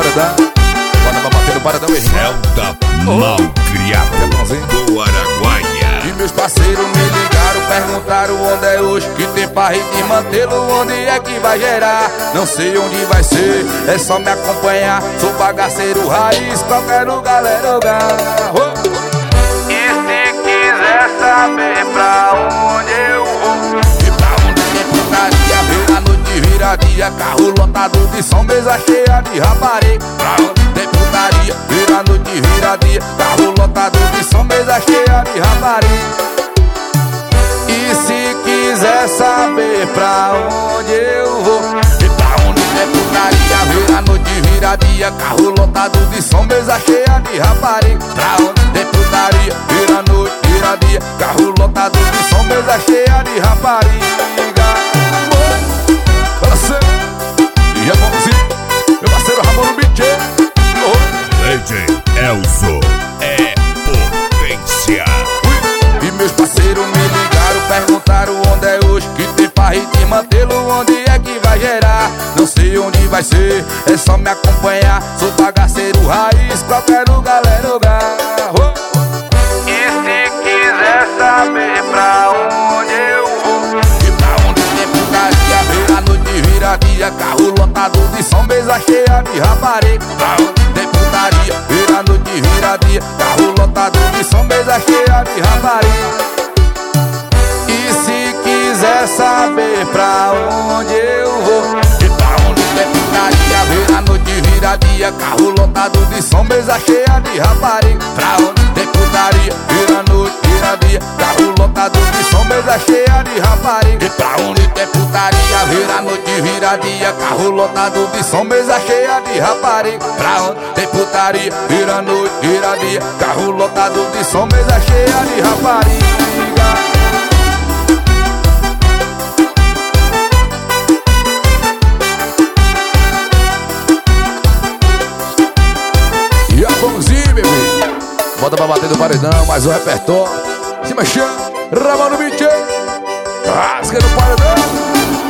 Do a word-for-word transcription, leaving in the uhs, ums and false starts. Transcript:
paredão. Bota pra bater no paredão, irmão. Zelda Malcriado do Araguaia. E meus parceiros me ligaram, perguntaram onde é hoje, que tem pra de mantê-lo, onde é que vai gerar. Não sei onde vai ser, é só me acompanhar. Sou bagaceiro raiz, qualquer lugar é lugar. E se quiser saber pra onde eu vou, e pra onde tem putaria, ver a noite vira dia, carro lotado de som, mesa cheia de rapariga. Pra onde tem putaria, ver a noite vira dia, carro lotado de som, mesa cheia de rapariga. E se quiser saber pra onde eu vou, e pra onde tem putaria, ver a noite vira dia, carro lotado de som, mesa cheia de rapariga. Pra onde tem putaria, ver a noite vira dia, carro lotado de som, mesa cheia de rapariga. Parceiro, e é bonzinho, meu parceiro Ramon Bitche. Legend Elzo é potência. E meus parceiros me ligaram, perguntaram onde é hoje, que tem pra de mantê-lo, onde é que vai gerar. Não sei onde vai ser, é só me acompanhar. Sou bagaceiro raiz, qualquer lugar é lugar. E se quiser saber pra onde eu vou, e pra onde tem putaria, ver a noite vira dia, carro lotado de som, mesa cheia de rapariga. Pra onde tem putaria, ver a noite vira dia, carro lotado de som, mesa cheia de rapariga. E se quiser saber pra onde eu vou, e pra onde tem putaria, ver a noite vira dia, carro lotado de som, mesa cheia de rapariga. Pra onde tem putaria, ver a noite vira dia, carro lotado de som, mesa cheia de rapariga. E pra onde tem putaria, ver a noite vira dia, carro lotado de som, mesa cheia de rapariga. Pra onde tem putaria, ver a noite vira dia, carro lotado de som, mesa cheia de rapariga. E a bonzinho, bebê, bota pra bater do paredão, mais um repertório. Se mexer, Ramon Bitche, rasga no paredão.